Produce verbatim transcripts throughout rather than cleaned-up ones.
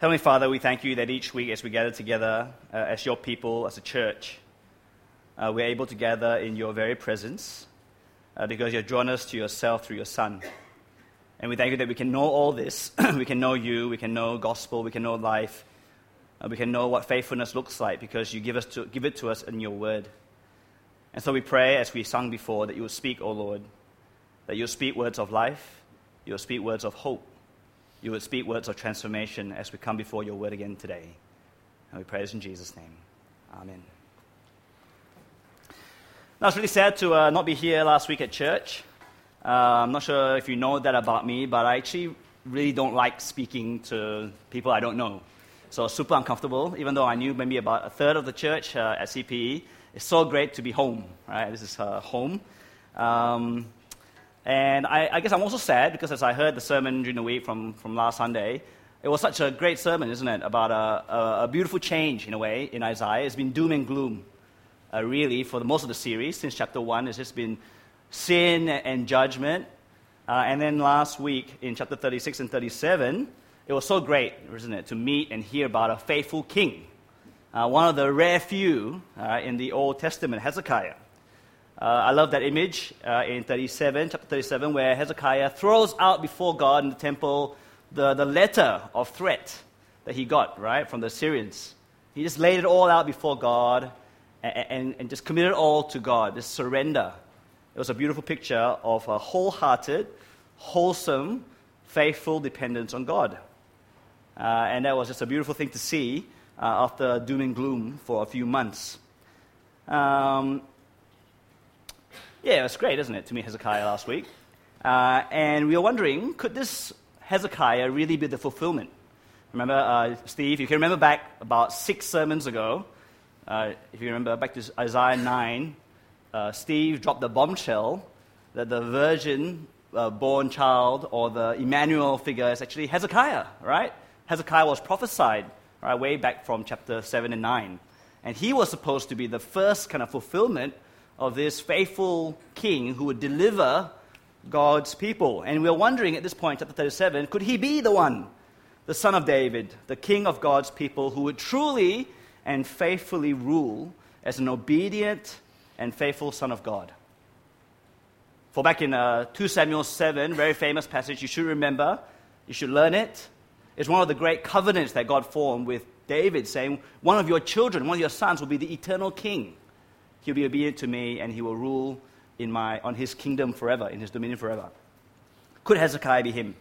Heavenly Father, we thank you that each week as we gather together uh, as your people, as a church, uh, we're able to gather in your very presence uh, because you've drawn us to yourself through your Son. And we thank you that we can know all this. We can know you, we can know gospel, we can know life, uh, we can know what faithfulness looks like because you give us to, give it to us in your word. And so we pray, as we sung before, that you will speak, O Lord, that you'll speak words of life, you'll speak words of hope, you will speak words of transformation as we come before your word again today. And we pray this in Jesus' name. Amen. Now, it's really sad to uh, not be here last week at church. Uh, I'm not sure if you know that about me, but I actually really don't like speaking to people I don't know. So super uncomfortable, even though I knew maybe about a third of the church uh, at C P E. It's so great to be home, right? This is uh, home. Um, And I, I guess I'm also sad because as I heard the sermon during the week from, from last Sunday, it was such a great sermon, isn't it, about a, a, a beautiful change, in a way, in Isaiah. It's been doom and gloom, uh, really, for the, most of the series. Since chapter one, it's just been sin and judgment. Uh, and then last week, in chapter thirty-six and thirty-seven, it was so great, isn't it, to meet and hear about a faithful king, uh, one of the rare few uh, in the Old Testament, Hezekiah. Uh, I love that image uh, in thirty-seven, chapter thirty-seven, where Hezekiah throws out before God in the temple the, the letter of threat that he got, right, from the Syrians. He just laid it all out before God and, and, and just committed it all to God, this surrender. It was a beautiful picture of a wholehearted, wholesome, faithful dependence on God. Uh, and that was just a beautiful thing to see uh, after doom and gloom for a few months. Um... Yeah, it was great, isn't it, to meet Hezekiah last week. Uh, and we were wondering, could this Hezekiah really be the fulfillment? Remember, uh, Steve, you can remember back about six sermons ago, uh, if you remember back to Isaiah nine, uh, Steve dropped the bombshell that the virgin-born uh, child or the Emmanuel figure is actually Hezekiah, right? Hezekiah was prophesied right, way back from chapter seven and nine. And he was supposed to be the first kind of fulfillment of this faithful king who would deliver God's people. And we're wondering at this point, chapter thirty-seven, could he be the one, the son of David, the king of God's people, who would truly and faithfully rule as an obedient and faithful son of God? For back in uh, two Samuel seven, very famous passage, you should remember, you should learn it. It's one of the great covenants that God formed with David, saying, one of your children, one of your sons will be the eternal king. He'll be obedient to me, and he will rule in my on his kingdom forever, in his dominion forever. Could Hezekiah be him?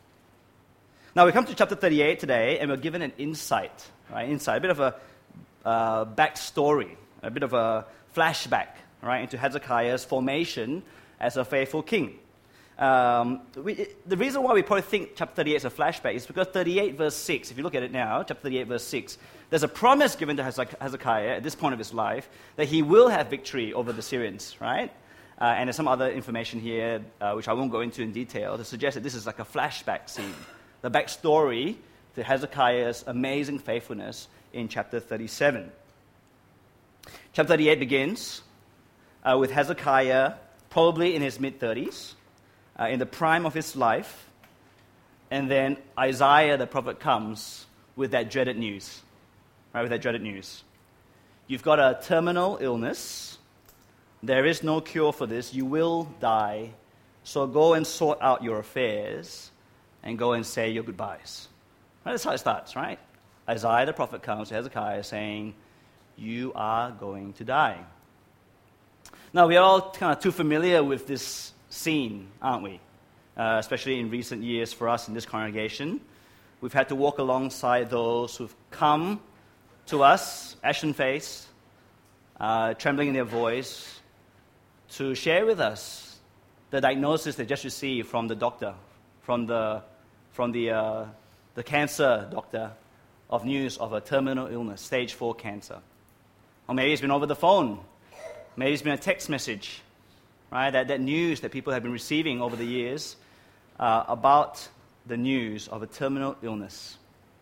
Now, we come to chapter thirty-eight today, and we're given an insight, right? Insight, a bit of a uh, backstory, a bit of a flashback, right, into Hezekiah's formation as a faithful king. Um, we, the reason why we probably think chapter thirty-eight is a flashback is because thirty-eight verse six, if you look at it now, chapter thirty-eight verse six, there's a promise given to Hezekiah at this point of his life that he will have victory over the Syrians, right? Uh, and there's some other information here, uh, which I won't go into in detail, to suggest that this is like a flashback scene, the backstory to Hezekiah's amazing faithfulness in chapter thirty-seven. Chapter thirty-eight begins uh, with Hezekiah probably in his mid-thirties, uh, in the prime of his life, and then Isaiah the prophet comes with that dreaded news. Right, with that dreaded news. You've got a terminal illness. There is no cure for this. You will die. So go and sort out your affairs and go and say your goodbyes. Right, that's how it starts, right? Isaiah the prophet comes to Hezekiah saying, you are going to die. Now, we're all kind of too familiar with this scene, aren't we? Uh, especially in recent years for us in this congregation. We've had to walk alongside those who've come to us, ashen-faced, uh, trembling in their voice, to share with us the diagnosis they just received from the doctor, from the from the uh, the cancer doctor, of news of a terminal illness, stage four cancer. Or maybe it's been over the phone. Maybe it's been a text message, right? That that news that people have been receiving over the years uh, about the news of a terminal illness.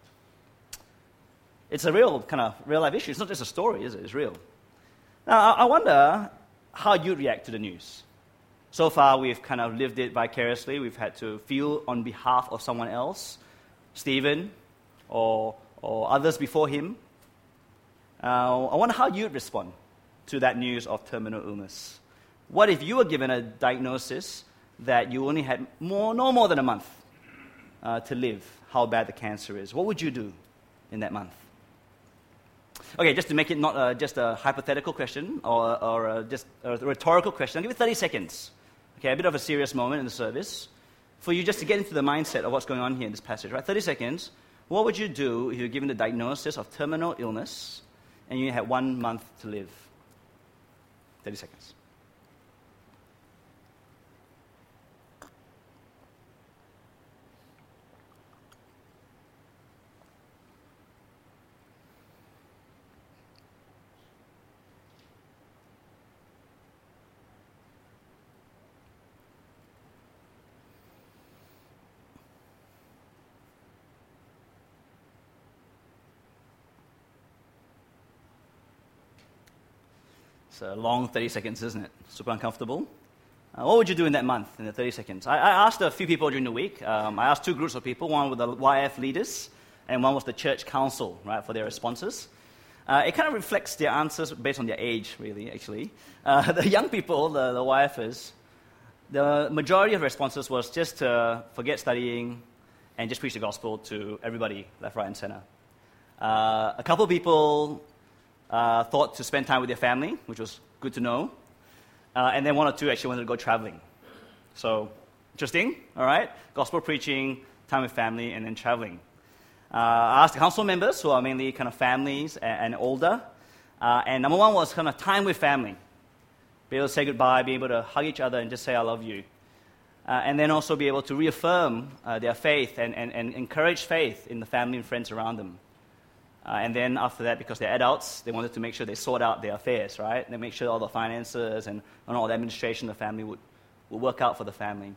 It's a real kind of real-life issue. It's not just a story, is it? It's real. Now, I wonder how you'd react to the news. So far, we've kind of lived it vicariously. We've had to feel on behalf of someone else. Stephen, or, or others before him. Uh, I wonder how you'd respond to that news of terminal illness. What if you were given a diagnosis that you only had more, no more than a month uh, to live, how bad the cancer is? What would you do in that month? Okay, just to make it not uh, just a hypothetical question or, or uh, just a rhetorical question, I'll give you thirty seconds. Okay, a bit of a serious moment in the service for you just to get into the mindset of what's going on here in this passage, right? thirty seconds. What would you do if you were given the diagnosis of terminal illness and you had one month to live? thirty seconds. It's a long thirty seconds, isn't it? Super uncomfortable. Uh, what would you do in that month, in the thirty seconds? I, I asked a few people during the week. Um, I asked two groups of people. One was the Y F leaders, and one was the church council, right, for their responses. Uh, it kind of reflects their answers based on their age, really, actually. Uh, the young people, the, the Y Fers, the majority of responses was just to forget studying and just preach the gospel to everybody, left, right, and center. Uh, a couple of people Uh, thought to spend time with their family, which was good to know. Uh, and then one or two actually wanted to go traveling. So, interesting, all right? Gospel preaching, time with family, and then traveling. Uh, I asked the council members, who are mainly kind of families and, and older. Uh, and number one was kind of time with family. Be able to say goodbye, be able to hug each other and just say, I love you. Uh, and then also be able to reaffirm uh, their faith and, and, and encourage faith in the family and friends around them. Uh, and then after that, because they're adults, they wanted to make sure they sort out their affairs, right? They make sure all the finances and, and all the administration of the family would, would work out for the family.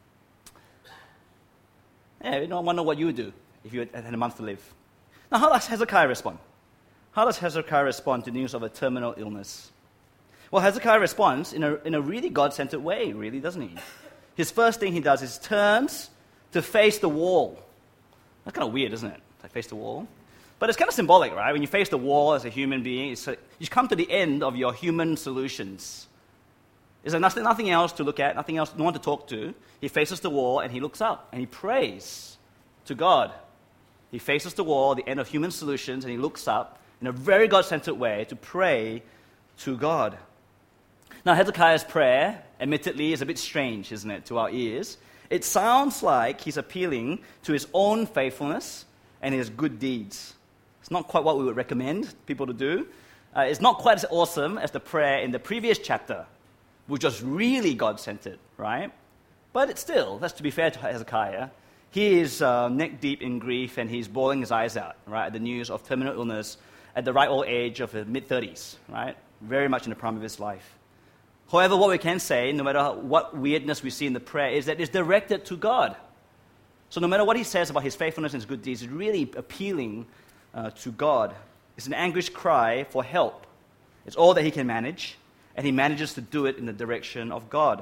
Yeah, you know, I wonder what you would do if you had a month to live. Now, how does Hezekiah respond? How does Hezekiah respond to news of a terminal illness? Well, Hezekiah responds in a, in a really God-centered way, really, doesn't he? His first thing he does is turns to face the wall. That's kind of weird, isn't it? Like face the wall. But it's kind of symbolic, right? When you face the wall as a human being, it's like you come to the end of your human solutions. There's like nothing, nothing else to look at, nothing else, no one to talk to. He faces the wall and he looks up and he prays to God. He faces the wall, the end of human solutions, and he looks up in a very God-centered way to pray to God. Now, Hezekiah's prayer, admittedly, is a bit strange, isn't it, to our ears? It sounds like he's appealing to his own faithfulness and his good deeds. It's not quite what we would recommend people to do. Uh, it's not quite as awesome as the prayer in the previous chapter, which was really God-centered, right? But it's still, that's to be fair to Hezekiah, he is uh, neck deep in grief and he's bawling his eyes out, right, at the news of terminal illness at the right old age of his mid-thirties, right? Very much in the prime of his life. However, what we can say, no matter what weirdness we see in the prayer, is that it's directed to God. So no matter what he says about his faithfulness and his good deeds, it's really appealing uh, to God. It's an anguished cry for help. It's all that he can manage, and he manages to do it in the direction of God.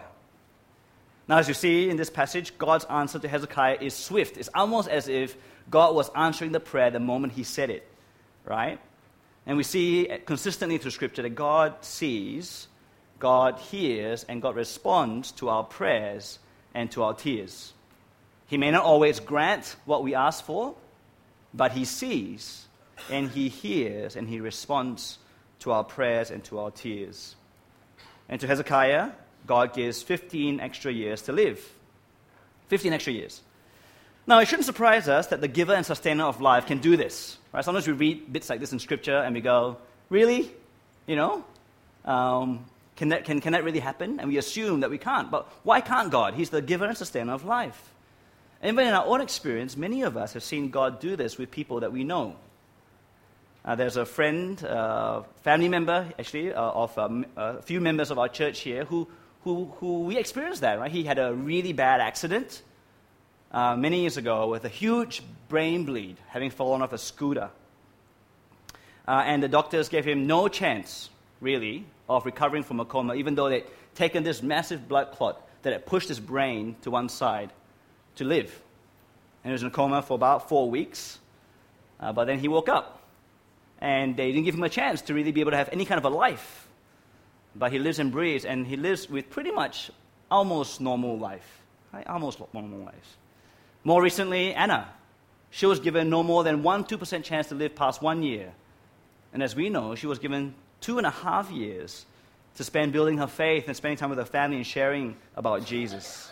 Now, as you see in this passage, God's answer to Hezekiah is swift. It's almost as if God was answering the prayer the moment he said it, right? And we see consistently through Scripture that God sees, God hears, and God responds to our prayers and to our tears. He may not always grant what we ask for, but he sees, and he hears, and he responds to our prayers and to our tears. And to Hezekiah, God gives fifteen extra years to live. fifteen extra years. Now, it shouldn't surprise us that the giver and sustainer of life can do this. Right? Sometimes we read bits like this in Scripture and we go, really? You know? Um, can, that, can, can that really happen? And we assume that we can't. But why can't God? He's the giver and sustainer of life. And even in our own experience, many of us have seen God do this with people that we know. Uh, there's a friend, uh, family member, actually, uh, of um, a few members of our church here who, who, who we experienced that, right? He had a really bad accident uh, many years ago with a huge brain bleed, having fallen off a scooter. Uh, and the doctors gave him no chance, really, of recovering from a coma, even though they'd taken this massive blood clot that had pushed his brain to one side to live. And he was in a coma for about four weeks. Uh, but then he woke up, and they didn't give him a chance to really be able to have any kind of a life. But he lives and breathes, and he lives with pretty much almost normal life, right? Almost normal life. More recently, Anna. She was given no more than one, two percent chance to live past one year. And as we know, she was given two and a half years to spend building her faith and spending time with her family and sharing about Jesus.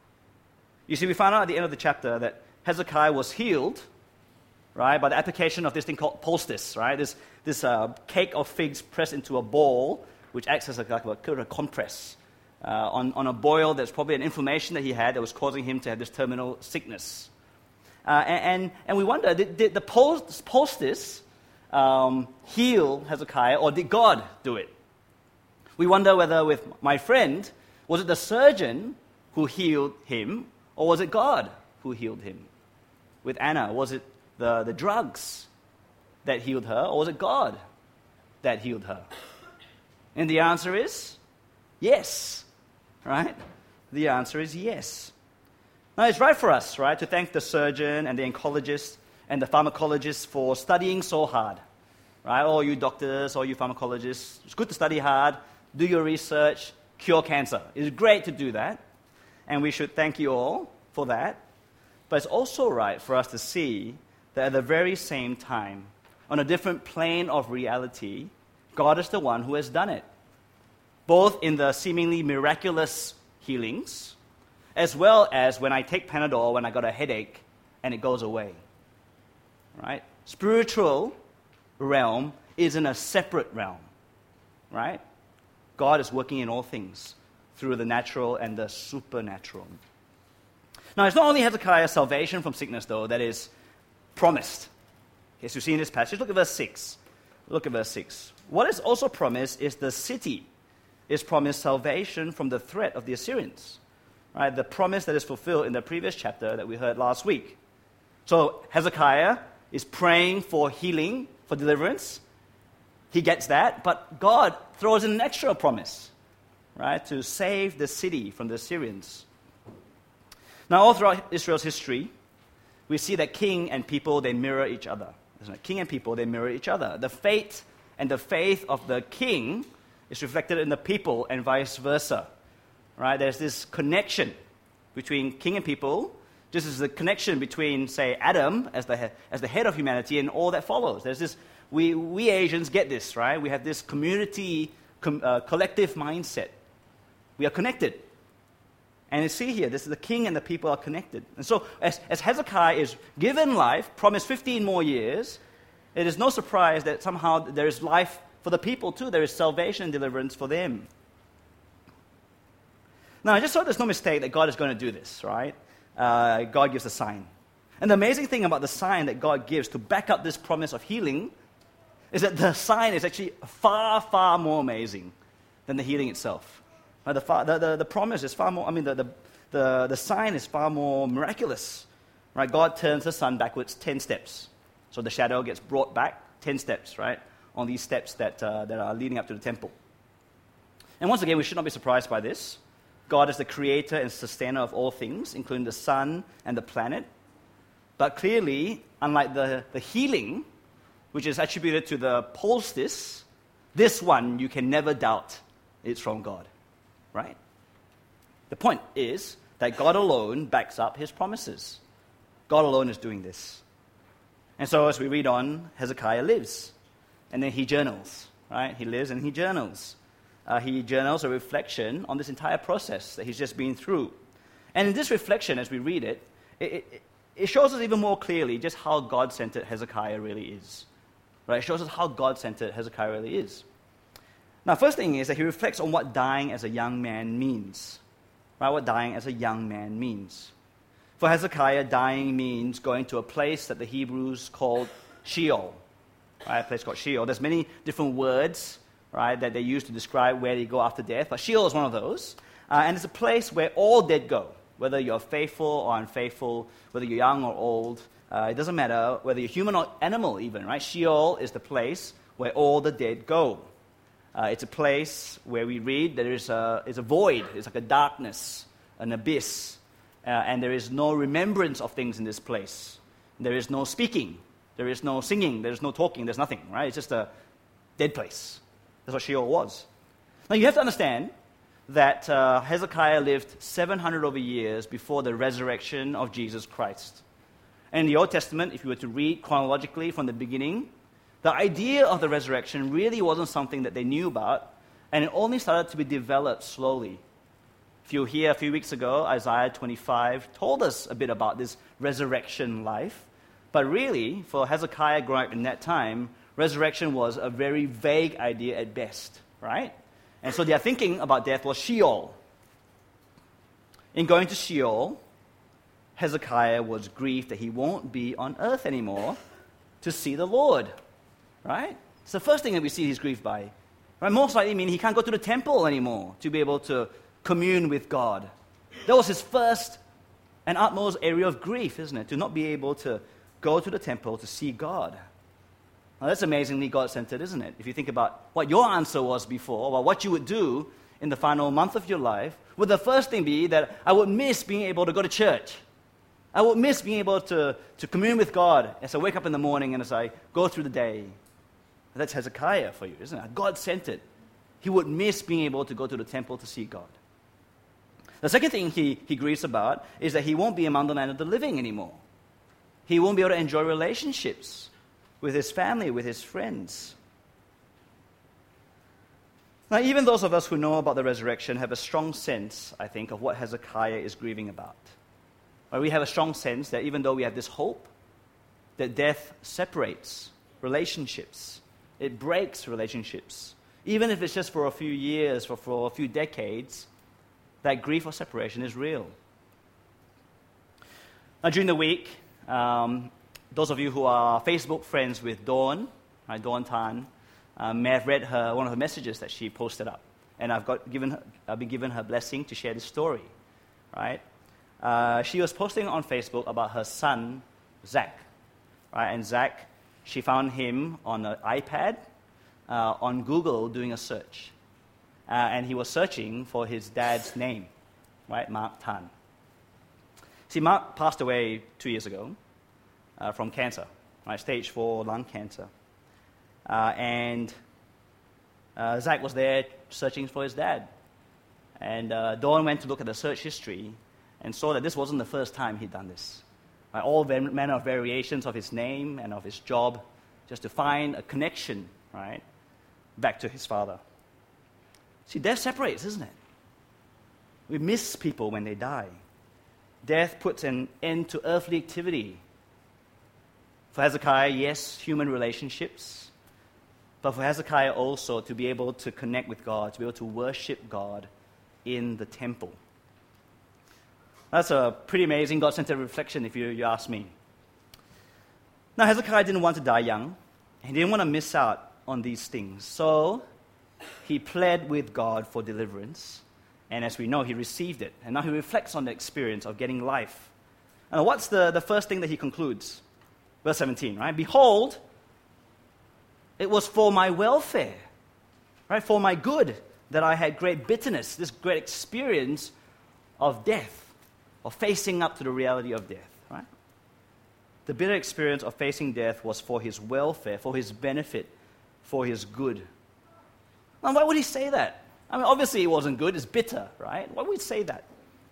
You see, we found out at the end of the chapter that Hezekiah was healed, right, by the application of this thing called poultice, right? This, this uh, cake of figs pressed into a bowl, which acts as a, like a, kind of a compress uh, on, on a boil that's probably an inflammation that he had that was causing him to have this terminal sickness. Uh, and, and, and we wonder, did, did the post, poultice um, heal Hezekiah, or did God do it? We wonder whether with my friend, was it the surgeon who healed him, or was it God who healed him? With Anna, was it the, the drugs that healed her, or was it God that healed her? And the answer is yes, right? The answer is yes. Now, it's right for us, right, to thank the surgeon and the oncologist and the pharmacologist for studying so hard, right? All you doctors, all you pharmacologists, it's good to study hard, do your research, cure cancer. It's great to do that, and we should thank you all for that. But it's also right for us to see that at the very same time, on a different plane of reality, God is the one who has done it, both in the seemingly miraculous healings, as well as when I take Panadol when I got a headache and it goes away. Right? Spiritual realm is in a separate realm. Right? God is working in all things through the natural and the supernatural. Now, it's not only Hezekiah's salvation from sickness, though, that is promised. As you see in this passage, look at verse six. Look at verse six. What is also promised is the city is promised salvation from the threat of the Assyrians. Right? The promise that is fulfilled in the previous chapter that we heard last week. So Hezekiah is praying for healing, for deliverance. He gets that, but God throws in an extra promise, right, to save the city from the Assyrians. Now, all throughout Israel's history, we see that king and people, they mirror each other. Isn't it? King and people, they mirror each other. The fate and the faith of the king is reflected in the people and vice versa. Right? There's this connection between king and people, just as the connection between, say, Adam as the, he- as the head of humanity and all that follows. There's this, we, we Asians get this, right? We have this community, com- uh, collective mindset. We are connected. And you see here, this is the king and the people are connected. And so as, as Hezekiah is given life, promised fifteen more years, it is no surprise that somehow there is life for the people too. There is salvation and deliverance for them. Now, I just thought there's no mistake that God is going to do this, right? Uh, God gives a sign. And the amazing thing about the sign that God gives to back up this promise of healing is that the sign is actually far, far more amazing than the healing itself. Right? The, far, the, the, the promise is far more, I mean, the, the, the, the sign is far more miraculous. Right? God turns the sun backwards ten steps. So the shadow gets brought back ten steps, right, on these steps that, uh, that are leading up to the temple. And once again, we should not be surprised by this. God is the creator and sustainer of all things, including the sun and the planet. But clearly, unlike the, the healing, which is attributed to the poultice, this one you can never doubt it's from God, right? The point is that God alone backs up his promises. God alone is doing this. And so as we read on, Hezekiah lives, and then he journals, right? He lives and he journals. Uh, he journals a reflection on this entire process that he's just been through. And in this reflection, as we read it, it, it, it shows us even more clearly just how God-centered Hezekiah really is. Right? It shows us how God-centered Hezekiah really is. Now, first thing is that he reflects on what dying as a young man means. Right? What dying as a young man means. For Hezekiah, dying means going to a place that the Hebrews called Sheol. Right? A place called Sheol. There's many different words, right, that they use to describe where they go after death. But Sheol is one of those. Uh, and it's a place where all dead go, whether you're faithful or unfaithful, whether you're young or old. Uh, it doesn't matter whether you're human or animal even, right? Sheol is the place where all the dead go. Uh, it's a place where we read there is a, is a void. It's like a darkness, an abyss. Uh, and there is no remembrance of things in this place. There is no speaking. There is no singing, there's no talking, there's nothing, right? It's just a dead place. That's what Sheol was. Now you have to understand that uh, Hezekiah lived seven hundred over years before the resurrection of Jesus Christ. And in the Old Testament, if you were to read chronologically from the beginning, the idea of the resurrection really wasn't something that they knew about, and it only started to be developed slowly. If you were here a few weeks ago, Isaiah twenty-five told us a bit about this resurrection life. But really, for Hezekiah growing up in that time, resurrection was a very vague idea at best, right? And so their thinking about death was Sheol. In going to Sheol, Hezekiah was grieved that he won't be on earth anymore to see the Lord, right? It's the first thing that we see he's grieved by. Right? Most likely meaning he can't go to the temple anymore to be able to commune with God. That was his first and utmost area of grief, isn't it? To not be able to go to the temple to see God. Now, that's amazingly God-centered, isn't it? If you think about what your answer was before, or what you would do in the final month of your life, would the first thing be that I would miss being able to go to church? I would miss being able to, to commune with God as I wake up in the morning and as I go through the day. That's Hezekiah for you, isn't it? God-centered. He would miss being able to go to the temple to see God. The second thing he, he grieves about is that he won't be among the land of the living anymore. He won't be able to enjoy relationships with his family, with his friends. Now, even those of us who know about the resurrection have a strong sense, I think, of what Hezekiah is grieving about. Right? We have a strong sense that even though we have this hope, that death separates relationships. It breaks relationships. Even if it's just for a few years or for a few decades, that grief of separation is real. Now, during the week, um, those of you who are Facebook friends with Dawn, right, Dawn Tan, um, may have read her one of her messages that she posted up, and I've got given her, I've been given her blessing to share this story. Right? Uh, she was posting on Facebook about her son, Zach. Right? And Zach, she found him on an iPad, uh, on Google, doing a search. Uh, and he was searching for his dad's name, right, Mark Tan. See, Mark passed away two years ago uh, from cancer, right, stage four lung cancer. Uh, and uh, Zach was there searching for his dad. And uh, Dawn went to look at the search history and saw that this wasn't the first time he'd done this. Right, all manner of variations of his name and of his job, just to find a connection, right, back to his father. See, death separates, isn't it? We miss people when they die. Death puts an end to earthly activity. For Hezekiah, yes, human relationships. But for Hezekiah also to be able to connect with God, to be able to worship God in the temple. That's a pretty amazing God-centered reflection if you, you ask me. Now, Hezekiah didn't want to die young. He didn't want to miss out on these things. So he pled with God for deliverance. And as we know, he received it. And now he reflects on the experience of getting life. And what's the, the first thing that he concludes? Verse seventeen, right? Behold, it was for my welfare, right? For my good that I had great bitterness, this great experience of death, of facing up to the reality of death, right? The bitter experience of facing death was for his welfare, for his benefit, for his good. Now, why would he say that? I mean, obviously it wasn't good, it's bitter, right? Why would he say that?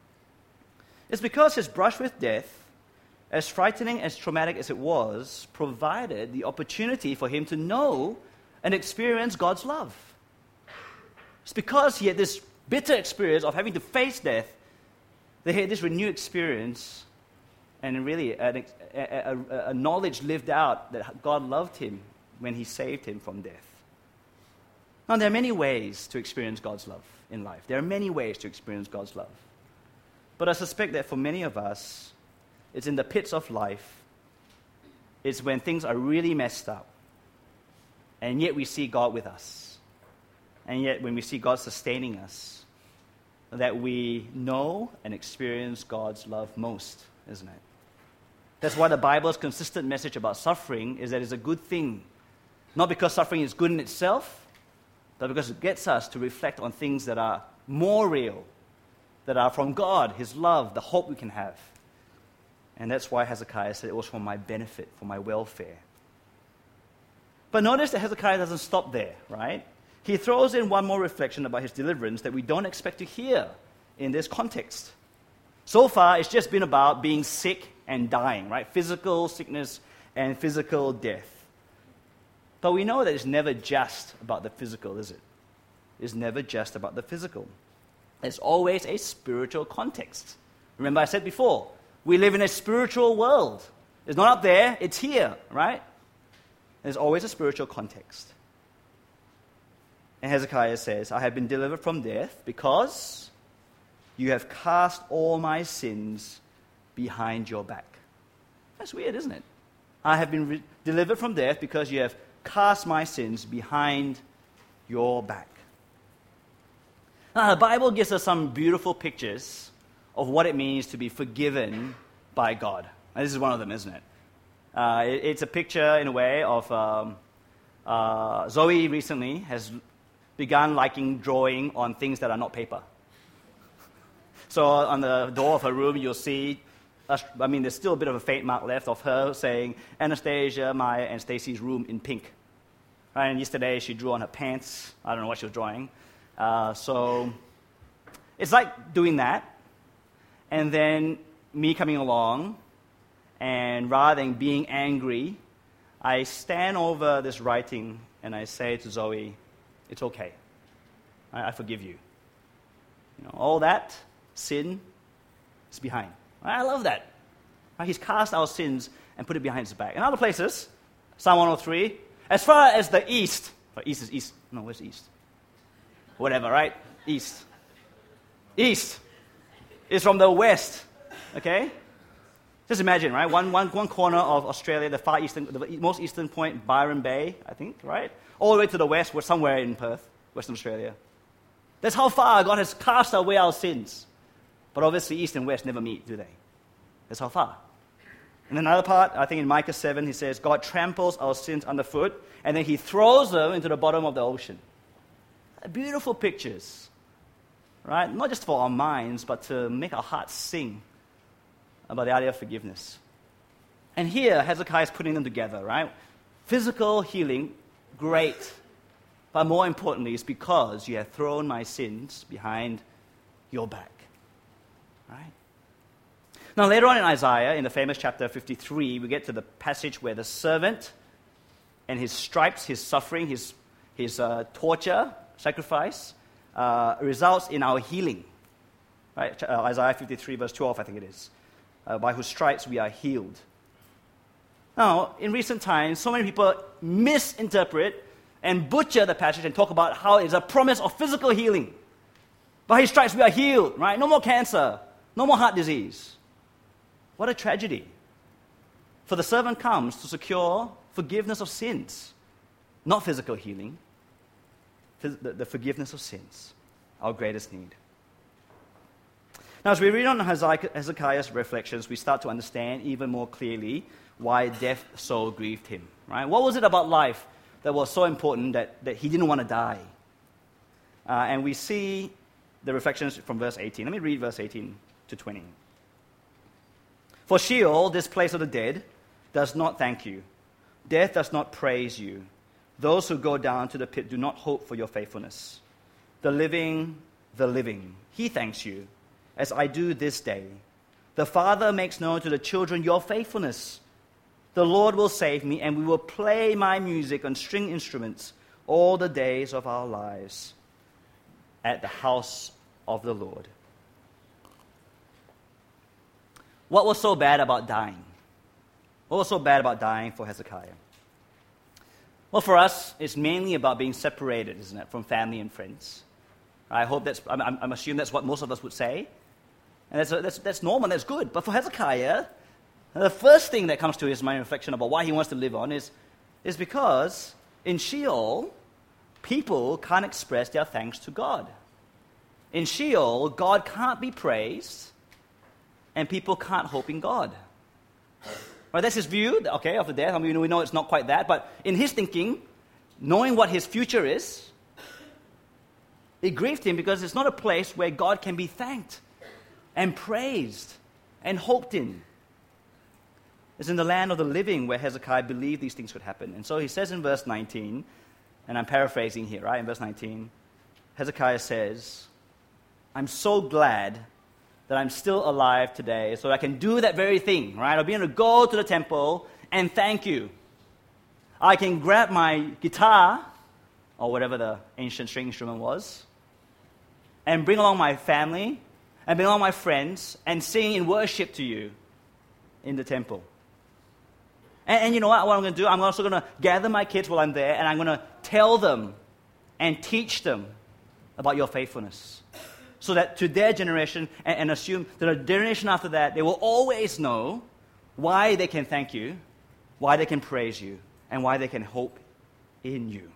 It's because his brush with death, as frightening, as traumatic as it was, provided the opportunity for him to know and experience God's love. It's because he had this bitter experience of having to face death that he had this renewed experience and really a, a, a, a knowledge lived out that God loved him when he saved him from death. Now, there are many ways to experience God's love in life. There are many ways to experience God's love. But I suspect that for many of us, it's in the pits of life. It's when things are really messed up. And yet we see God with us. And yet when we see God sustaining us, that we know and experience God's love most, isn't it? That's why the Bible's consistent message about suffering is that it's a good thing. Not because suffering is good in itself, but because it gets us to reflect on things that are more real, that are from God, His love, the hope we can have. And that's why Hezekiah said it was for my benefit, for my welfare. But notice that Hezekiah doesn't stop there, right? He throws in one more reflection about his deliverance that we don't expect to hear in this context. So far, it's just been about being sick and dying, right? Physical sickness and physical death. But we know that it's never just about the physical, is it? It's never just about the physical. There's always a spiritual context. Remember I said before, we live in a spiritual world. It's not up there, it's here, right? There's always a spiritual context. And Hezekiah says, I have been delivered from death because you have cast all my sins behind your back. That's weird, isn't it? I have been re- delivered from death because you have cast my sins behind your back. Now, the Bible gives us some beautiful pictures of what it means to be forgiven by God. And this is one of them, isn't it? Uh, it it's a picture, in a way, of um, uh, Zoe recently has begun liking drawing on things that are not paper. So on the door of her room, you'll see, I mean, there's still a bit of a faint mark left of her saying, Anastasia, Maya, and Stacy's room in pink. Right? And yesterday, she drew on her pants. I don't know what she was drawing. Uh, so it's like doing that, and then me coming along, and rather than being angry, I stand over this writing and I say to Zoe, it's okay. I, I forgive you. You know, all that sin is behind. I love that. Right? He's cast our sins and put it behind his back. In other places, Psalm one oh three, as far as the east, or east is east, no, where's east? Whatever, right? East. East is from the west, okay? Just imagine, right? One, one, one corner of Australia, the far eastern, the most eastern point, Byron Bay, I think, right? All the way to the west, we're somewhere in Perth, Western Australia. That's how far God has cast away our sins. But obviously, east and west never meet, do they? That's how far. And another part, I think in Micah seven, he says, God tramples our sins underfoot, and then he throws them into the bottom of the ocean. Beautiful pictures, right? Not just for our minds, but to make our hearts sing about the idea of forgiveness. And here, Hezekiah is putting them together, right? Physical healing, great. But more importantly, it's because you have thrown my sins behind your back, right? Now, later on in Isaiah, in the famous chapter fifty-three, we get to the passage where the servant and his stripes, his suffering, his, his uh, torture, sacrifice, uh, results in our healing. Right? Uh, Isaiah fifty-three, verse twelve, I think it is. Uh, by whose stripes we are healed. Now, in recent times, so many people misinterpret and butcher the passage and talk about how it's a promise of physical healing. By his stripes we are healed, right? No more cancer, no more heart disease. What a tragedy. For the servant comes to secure forgiveness of sins, not physical healing. The, the forgiveness of sins, our greatest need. Now, as we read on Hezekiah's reflections, we start to understand even more clearly why death so grieved him. Right? What was it about life that was so important that, that he didn't want to die? Uh, and we see the reflections from verse eighteen. Let me read verse eighteen to twenty. For Sheol, this place of the dead, does not thank you. Death does not praise you. Those who go down to the pit do not hope for your faithfulness. The living, the living, he thanks you, as I do this day. The Father makes known to the children your faithfulness. The Lord will save me, and we will play my music on string instruments all the days of our lives at the house of the Lord. What was so bad about dying? What was so bad about dying for Hezekiah? Well, for us, it's mainly about being separated, isn't it, from family and friends. I hope that's, I'm, I'm assuming that's what most of us would say. And that's, that's, that's normal, that's good. But for Hezekiah, the first thing that comes to his mind reflection about why he wants to live on is, is because in Sheol, people can't express their thanks to God. In Sheol, God can't be praised, and people can't hope in God. Right, that's his view, okay, of the death. I mean, we know it's not quite that, but in his thinking, knowing what his future is, it grieved him because it's not a place where God can be thanked and praised and hoped in. It's in the land of the living where Hezekiah believed these things could happen. And so he says in verse nineteen, and I'm paraphrasing here, right? In verse nineteen, Hezekiah says, I'm so glad that I'm still alive today so I can do that very thing, right? I'll be able to go to the temple and thank you. I can grab my guitar, or whatever the ancient string instrument was, and bring along my family, and bring along my friends, and sing in worship to you in the temple. And, and you know what, what I'm going to do? I'm also going to gather my kids while I'm there, and I'm going to tell them and teach them about your faithfulness. So that to their generation, and, and assume that a generation after that, they will always know why they can thank you, why they can praise you, and why they can hope in you.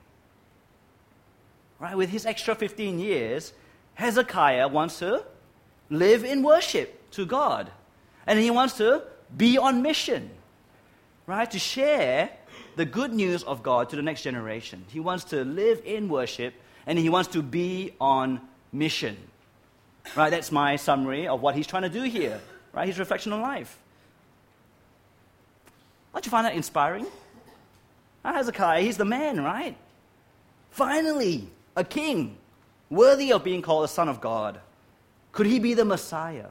Right? With his extra fifteen years, Hezekiah wants to live in worship to God. And he wants to be on mission, right? To share the good news of God to the next generation. He wants to live in worship, and he wants to be on mission. Right? That's my summary of what he's trying to do here, right? His reflection on life. Don't you find that inspiring? Hezekiah, he's the man, right? Finally, a king, worthy of being called a son of God. Could he be the Messiah?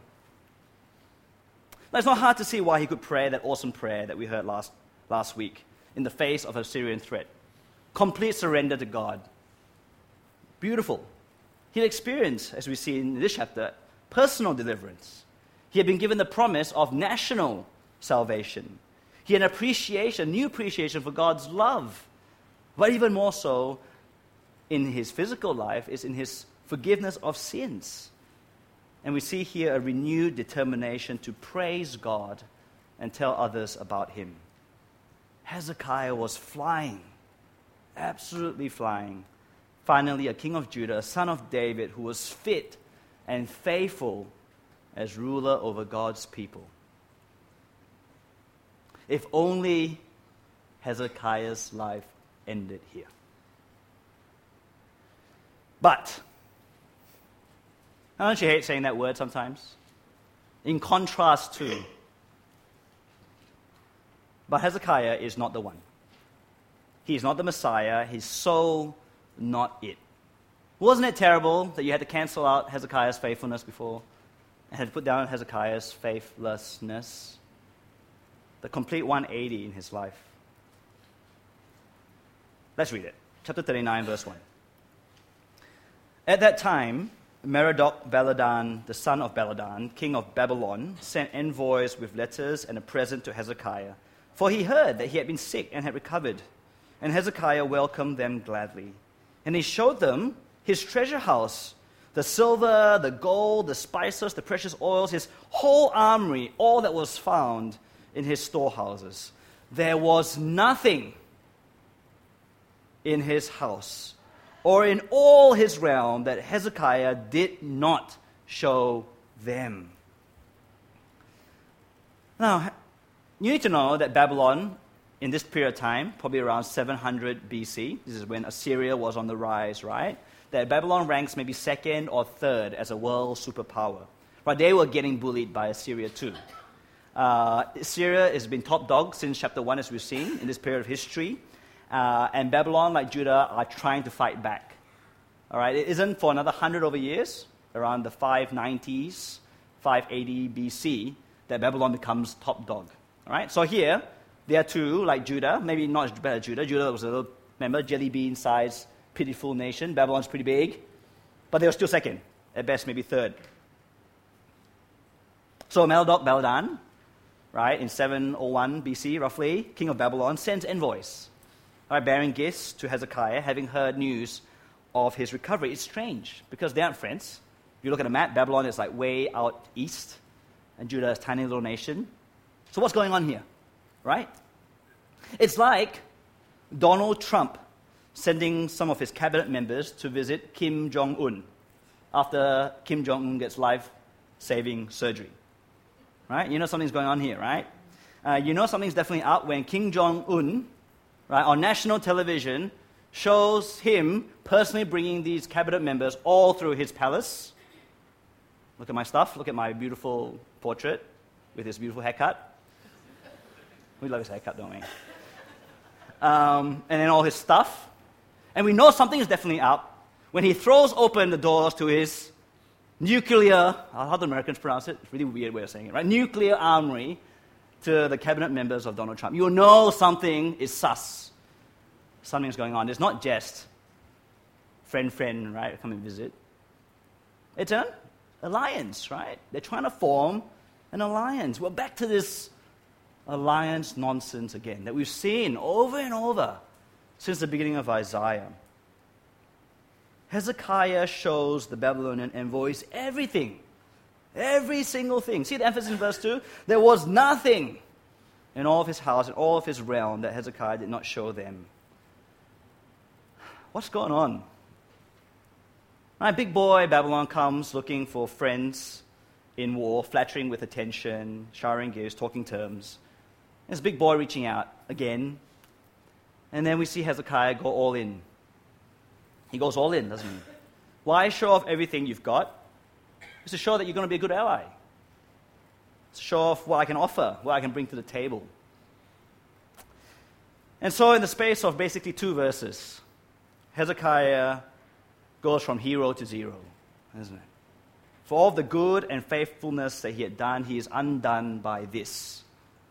Now, it's not hard to see why he could pray that awesome prayer that we heard last, last week in the face of a Syrian threat. Complete surrender to God. Beautiful. He had experienced, as we see in this chapter, personal deliverance. He had been given the promise of national salvation. He had an appreciation, new appreciation for God's love. But even more so, in his physical life, is in his forgiveness of sins. And we see here a renewed determination to praise God and tell others about him. Hezekiah was flying, absolutely flying. Finally, a king of Judah, a son of David, who was fit and faithful as ruler over God's people. If only Hezekiah's life ended here. But, don't you hate saying that word sometimes? In contrast to. But Hezekiah is not the one. He is not the Messiah. He's so not it. Wasn't it terrible that you had to cancel out Hezekiah's faithfulness before and had to put down Hezekiah's faithlessness? The complete one eighty in his life. Let's read it. Chapter thirty-nine, verse one. At that time, Merodach-Baladan, the son of Baladan, king of Babylon, sent envoys with letters and a present to Hezekiah, for he heard that he had been sick and had recovered. And Hezekiah welcomed them gladly. And he showed them his treasure house, the silver, the gold, the spices, the precious oils, his whole armory, all that was found in his storehouses. There was nothing in his house or in all his realm that Hezekiah did not show them. Now, you need to know that Babylon, in this period of time, probably around seven hundred B C, this is when Assyria was on the rise, right? That Babylon ranks maybe second or third as a world superpower. But they were getting bullied by Assyria too. Uh, Assyria has been top dog since chapter one, as we've seen, in this period of history. Uh, and Babylon, like Judah, are trying to fight back. All right, it isn't for another hundred over years, around the five nineties, five eighty B C, that Babylon becomes top dog. All right, so here, there are two, like Judah, maybe not as bad as Judah. Judah was a little, remember, jelly bean-sized, pitiful nation. Babylon's pretty big, but they were still second, at best maybe third. So Merodach-Baladan, right, in seven oh one B C, roughly, king of Babylon, sends envoys, right, bearing gifts to Hezekiah, having heard news of his recovery. It's strange, because they aren't friends. If you look at a map, Babylon is like way out east, and Judah is a tiny little nation. So what's going on here, right? It's like Donald Trump sending some of his cabinet members to visit Kim Jong-un after Kim Jong-un gets life-saving surgery. Right? You know something's going on here, right? Uh, you know something's definitely up when Kim Jong-un, right, on national television, shows him personally bringing these cabinet members all through his palace. Look at my stuff. Look at my beautiful portrait with his beautiful haircut. We love his haircut, don't we? Um, and then all his stuff. And we know something is definitely up when he throws open the doors to his nuclear, how do Americans pronounce it? It's a really weird way of saying it, right? Nuclear armory to the cabinet members of Donald Trump. You'll know something is sus. Something's going on. It's not just friend, friend, right? Come and visit. It's an alliance, right? They're trying to form an alliance. We're back to this alliance nonsense again that we've seen over and over since the beginning of Isaiah. Hezekiah shows the Babylonian envoys everything. Every single thing. See the emphasis in verse two? There was nothing in all of his house, in all of his realm, that Hezekiah did not show them. What's going on? My big boy Babylon comes looking for friends in war, flattering with attention, showering gifts, talking terms. There's big boy reaching out again. And then we see Hezekiah go all in. He goes all in, doesn't he? Why show off everything you've got? It's to show that you're going to be a good ally. It's to show off what I can offer, what I can bring to the table. And so in the space of basically two verses, Hezekiah goes from hero to zero, isn't it? For all the good and faithfulness that he had done, he is undone by this.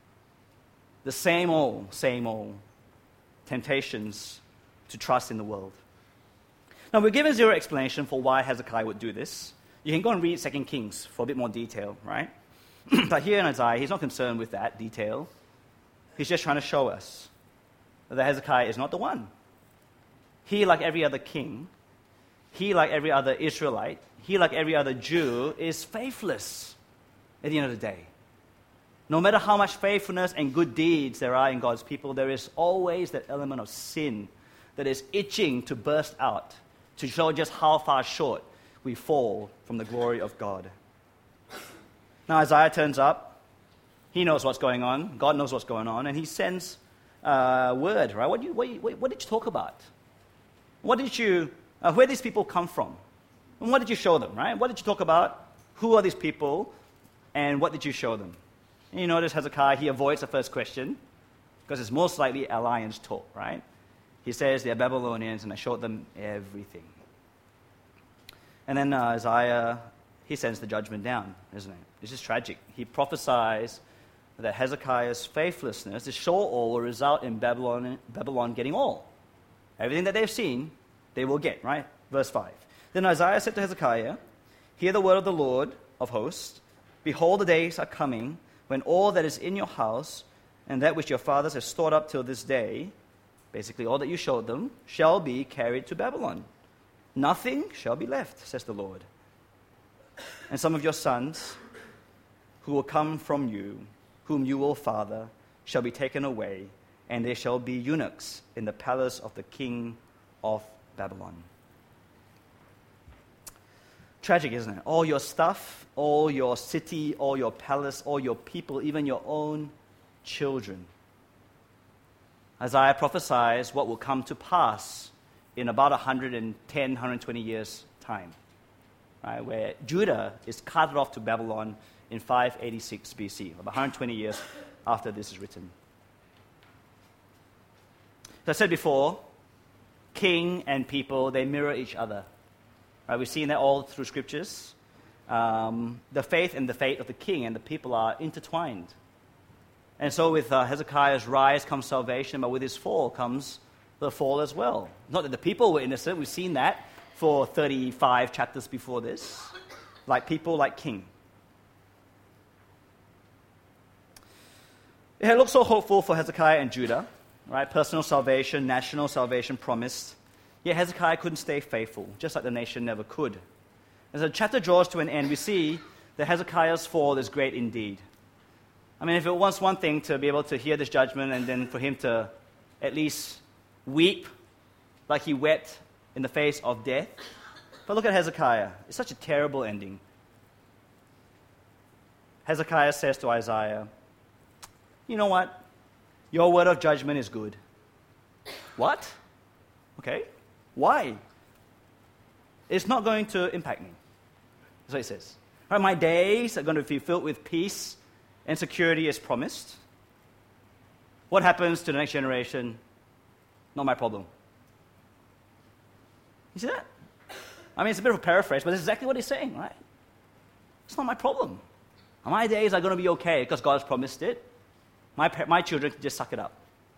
The same old, same old temptations to trust in the world. Now, we're given zero explanation for why Hezekiah would do this. You can go and read Second Kings for a bit more detail, right? But here in Isaiah, he's not concerned with that detail. He's just trying to show us that Hezekiah is not the one. He, like every other king, he, like every other Israelite, he, like every other Jew, is faithless at the end of the day. No matter how much faithfulness and good deeds there are in God's people, there is always that element of sin that is itching to burst out, to show just how far short we fall from the glory of God. Now Isaiah turns up. He knows what's going on. God knows what's going on. And he sends uh, word, right? What, do you, what, what, what did you talk about? What did you, uh, where did these people come from? And what did you show them, right? What did you talk about? Who are these people? And what did you show them? And you notice Hezekiah, he avoids the first question because it's most likely alliance talk, right? He says they're Babylonians and I showed them everything. And then uh, Isaiah, he sends the judgment down, isn't it? It's just tragic. He prophesies that Hezekiah's faithlessness, this show all, will result in Babylon, Babylon getting all. Everything that they've seen, they will get, right? Verse five. Then Isaiah said to Hezekiah, hear the word of the Lord of hosts. Behold, the days are coming when all that is in your house and that which your fathers have stored up till this day, basically all that you showed them, shall be carried to Babylon. Nothing shall be left, says the Lord. And some of your sons who will come from you, whom you will father, shall be taken away, and they shall be eunuchs in the palace of the king of Babylon. Tragic, isn't it? All your stuff, all your city, all your palace, all your people, even your own children. Isaiah prophesies what will come to pass in about one hundred ten, one hundred twenty years' time, right? Where Judah is carted off to Babylon in five eighty-six B C, about one hundred twenty years after this is written. As I said before, king and people, they mirror each other. Right, we've seen that all through scriptures. Um, the faith and the fate of the king and the people are intertwined. And so with uh, Hezekiah's rise comes salvation, but with his fall comes the fall as well. Not that the people were innocent. We've seen that for thirty-five chapters before this. Like people, like king. It had looked so hopeful for Hezekiah and Judah, right? Personal salvation, national salvation promised. Yet Hezekiah couldn't stay faithful, just like the nation never could. As the chapter draws to an end, we see that Hezekiah's fall is great indeed. I mean, if it was one thing to be able to hear this judgment and then for him to at least weep like he wept in the face of death. But look at Hezekiah. It's such a terrible ending. Hezekiah says to Isaiah, you know what? Your word of judgment is good. What? Okay. Why? It's not going to impact me. That's what he says. Right, my days are going to be filled with peace and security as promised. What happens to the next generation? Not my problem. You see that? I mean, it's a bit of a paraphrase, but it's exactly what he's saying, right? It's not my problem. My days are going to be okay because God has promised it. My, my children can just suck it up.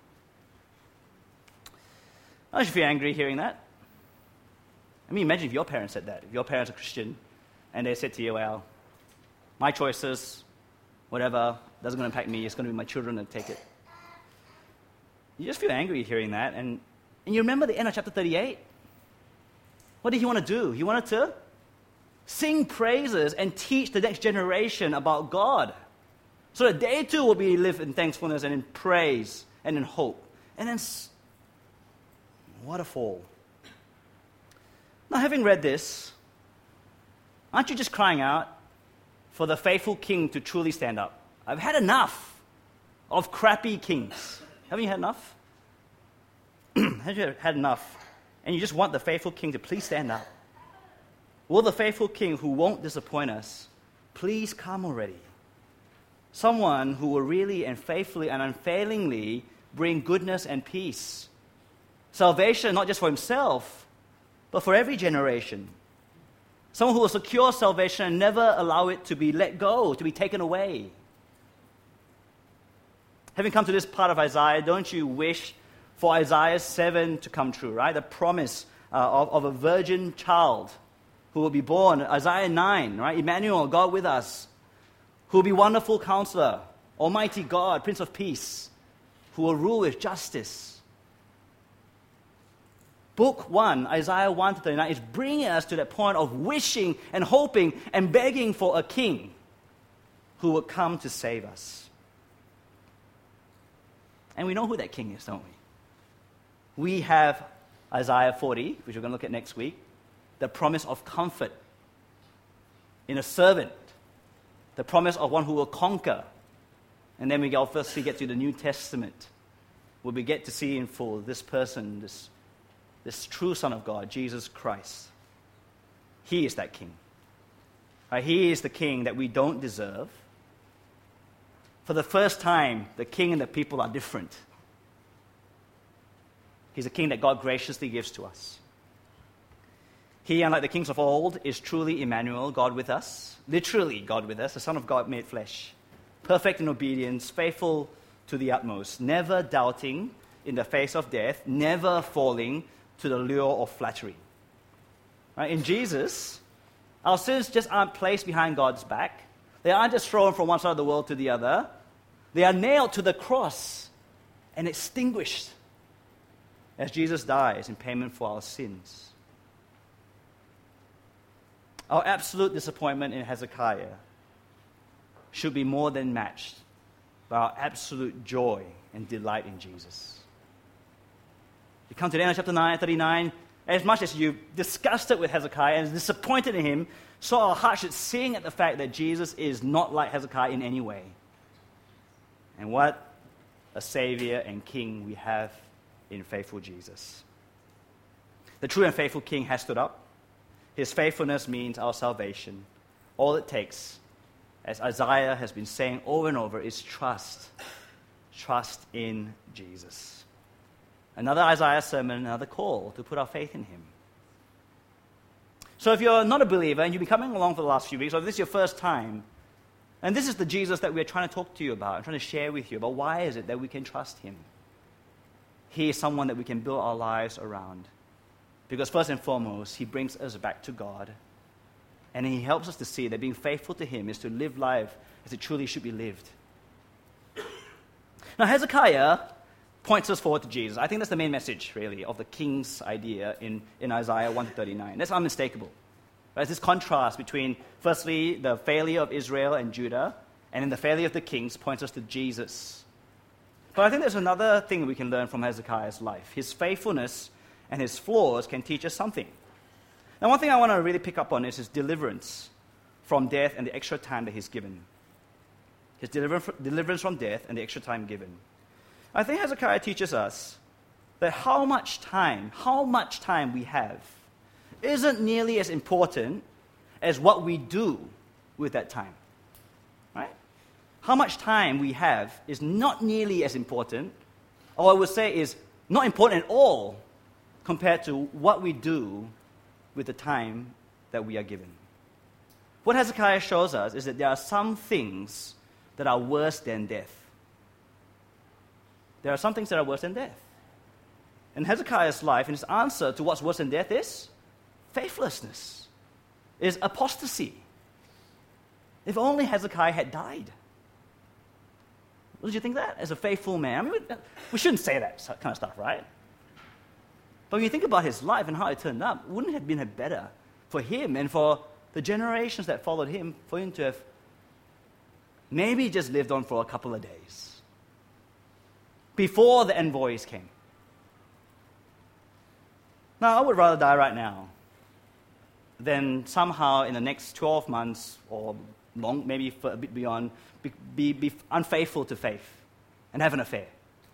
I don't you feel angry hearing that? I mean, imagine if your parents said that. If your parents are Christian and they said to you, well, my choices, whatever, doesn't going to impact me. It's going to be my children that take it. You just feel angry hearing that. And, and you remember the end of chapter thirty-eight? What did he want to do? He wanted to sing praises and teach the next generation about God. So that they too will be live in thankfulness and in praise and in hope. And then, what a fall. Now, having read this, aren't you just crying out for the faithful king to truly stand up? I've had enough of crappy kings. Haven't you had enough? Haven't you had enough? And you just want the faithful king to please stand up. Will the faithful king who won't disappoint us please come already? Someone who will really and faithfully and unfailingly bring goodness and peace. Salvation not just for himself, but for every generation. Someone who will secure salvation and never allow it to be let go, to be taken away. Having come to this part of Isaiah, don't you wish for Isaiah seven to come true, right? The promise uh, of, of a virgin child who will be born. Isaiah nine, right? Emmanuel, God with us, who will be wonderful counselor, Almighty God, Prince of Peace, who will rule with justice. Book one, Isaiah one to thirty-nine, is bringing us to that point of wishing and hoping and begging for a king who will come to save us. And we know who that king is, don't we? We have Isaiah forty, which we're going to look at next week, the promise of comfort in a servant, the promise of one who will conquer. And then we obviously get to the New Testament, where we get to see in full this person, this, this true Son of God, Jesus Christ. He is that king. Right? He is the king that we don't deserve. For the first time, the king and the people are different. He's a king that God graciously gives to us. He, unlike the kings of old, is truly Emmanuel, God with us. Literally God with us, the Son of God made flesh. Perfect in obedience, faithful to the utmost, never doubting in the face of death, never falling to the lure of flattery. Right? In Jesus, our sins just aren't placed behind God's back. They aren't just thrown from one side of the world to the other. They are nailed to the cross and extinguished as Jesus dies in payment for our sins. Our absolute disappointment in Hezekiah should be more than matched by our absolute joy and delight in Jesus. You come to the end of chapter nine, thirty-nine, as much as you've disgusted with Hezekiah and disappointed in him, so our heart should sing at the fact that Jesus is not like Hezekiah in any way. And what a Savior and King we have in faithful Jesus. The true and faithful King has stood up. His faithfulness means our salvation. All it takes, as Isaiah has been saying over and over, is trust. Trust in Jesus. Another Isaiah sermon, another call to put our faith in him. So if you're not a believer and you've been coming along for the last few weeks, or this is your first time, and this is the Jesus that we're trying to talk to you about, and trying to share with you about why is it that we can trust him. He is someone that we can build our lives around. Because first and foremost, he brings us back to God. And he helps us to see that being faithful to him is to live life as it truly should be lived. Now, Hezekiah points us forward to Jesus. I think that's the main message, really, of the king's idea in, in Isaiah one to thirty-nine. That's unmistakable. There's this contrast between, firstly, the failure of Israel and Judah, and then the failure of the kings points us to Jesus. But I think there's another thing we can learn from Hezekiah's life. His faithfulness and his flaws can teach us something. Now, one thing I want to really pick up on is his deliverance from death and the extra time that he's given. His deliverance from death and the extra time given. I think Hezekiah teaches us that how much time, how much time we have isn't nearly as important as what we do with that time. Right? How much time we have is not nearly as important or I would say is not important at all compared to what we do with the time that we are given. What Hezekiah shows us is that there are some things that are worse than death. There are some things that are worse than death. And Hezekiah's life and his answer to what's worse than death is faithlessness, is apostasy. If only Hezekiah had died. What did you think of that? As a faithful man. I mean, we, we shouldn't say that kind of stuff, right? But when you think about his life and how it turned out, wouldn't it have been better for him and for the generations that followed him, for him to have maybe just lived on for a couple of days before the envoys came? Now, I would rather die right now than somehow in the next twelve months or long, maybe for a bit beyond, be, be, be unfaithful to faith and have an affair.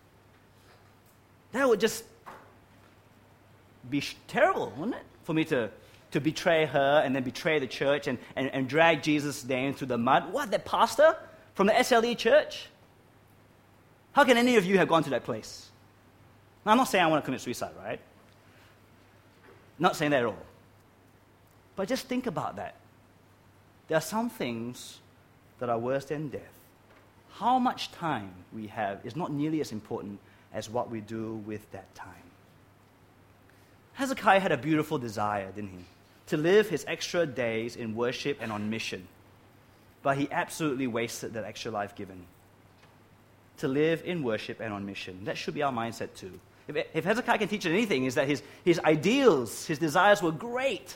That would just be sh- terrible, wouldn't it? For me to, to betray her and then betray the church and, and, and drag Jesus' name through the mud. What, that pastor from the S L E church? How can any of you have gone to that place? Now, I'm not saying I want to commit suicide, right? Not saying that at all. But just think about that. There are some things that are worse than death. How much time we have is not nearly as important as what we do with that time. Hezekiah had a beautiful desire, didn't he? To live his extra days in worship and on mission. But he absolutely wasted that extra life given. To live in worship and on mission. That should be our mindset too. If, if Hezekiah can teach us anything, is that his, his ideals, his desires were great.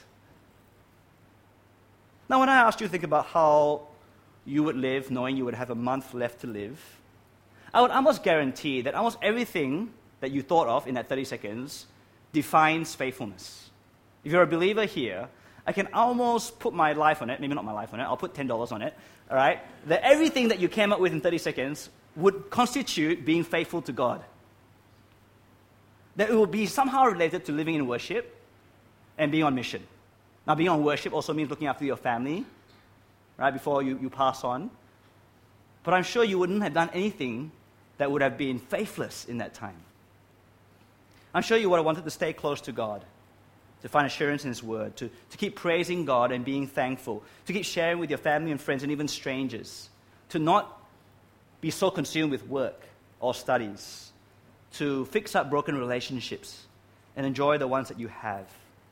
Now, when I asked you to think about how you would live, knowing you would have a month left to live, I would almost guarantee that almost everything that you thought of in that thirty seconds defines faithfulness. If you're a believer here, I can almost put my life on it, maybe not my life on it, I'll put ten dollars on it, all right, that everything that you came up with in thirty seconds would constitute being faithful to God. That it would be somehow related to living in worship and being on mission. Now, being on worship also means looking after your family, right, before you, you pass on. But I'm sure you wouldn't have done anything that would have been faithless in that time. I'm sure you would have wanted to stay close to God, to find assurance in His Word, to, to keep praising God and being thankful, to keep sharing with your family and friends and even strangers, to not be so consumed with work or studies, to fix up broken relationships and enjoy the ones that you have.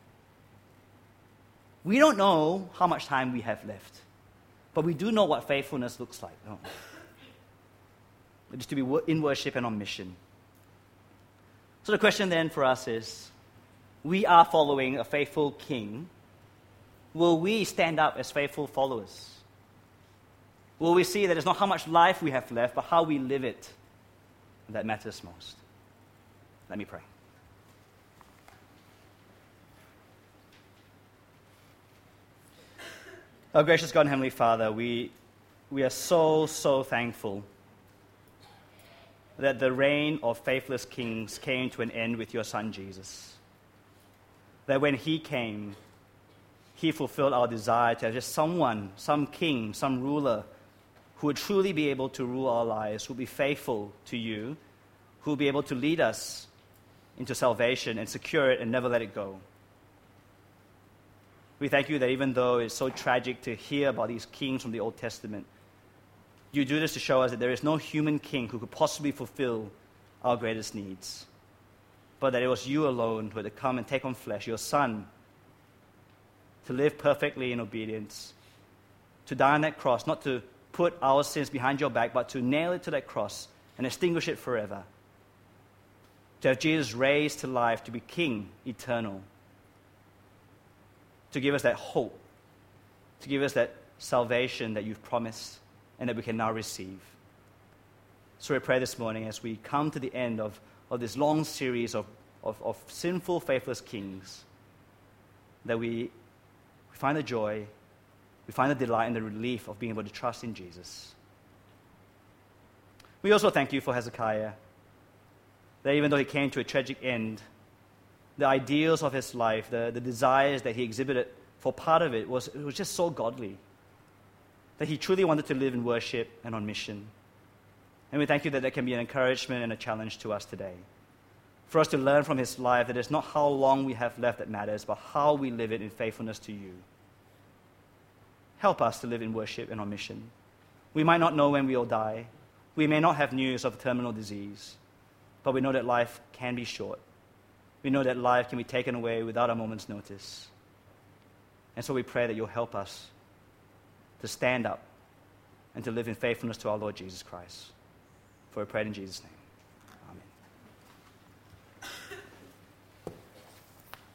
We don't know how much time we have left, but we do know what faithfulness looks like, don't we? It is to be in worship and on mission. So the question then for us is, we are following a faithful king. Will we stand up as faithful followers? Will we see that it's not how much life we have left, but how we live it that matters most? Let me pray. Our gracious God and Heavenly Father, we, we are so, so thankful that the reign of faithless kings came to an end with your Son, Jesus. That when He came, He fulfilled our desire to have just someone, some king, some ruler, who would truly be able to rule our lives, who would be faithful to you, who would be able to lead us into salvation and secure it and never let it go. We thank you that even though it's so tragic to hear about these kings from the Old Testament, you do this to show us that there is no human king who could possibly fulfill our greatest needs, but that it was you alone who had to come and take on flesh, your Son, to live perfectly in obedience, to die on that cross, not to put our sins behind your back, but to nail it to that cross and extinguish it forever. To have Jesus raised to life, to be King eternal, to give us that hope, to give us that salvation that you've promised and that we can now receive. So we pray this morning as we come to the end of, of this long series of, of, of sinful, faithless kings, that we, we find the joy, we find the delight and the relief of being able to trust in Jesus. We also thank you for Hezekiah, that even though he came to a tragic end, the ideals of his life, the, the desires that he exhibited for part of it was, it was just so godly, that he truly wanted to live in worship and on mission. And we thank you that there can be an encouragement and a challenge to us today. For us to learn from his life that it's not how long we have left that matters, but how we live it in faithfulness to you. Help us to live in worship and on mission. We might not know when we will die. We may not have news of terminal disease, but we know that life can be short. We know that life can be taken away without a moment's notice. And so we pray that you'll help us to stand up and to live in faithfulness to our Lord Jesus Christ. For we pray in Jesus' name.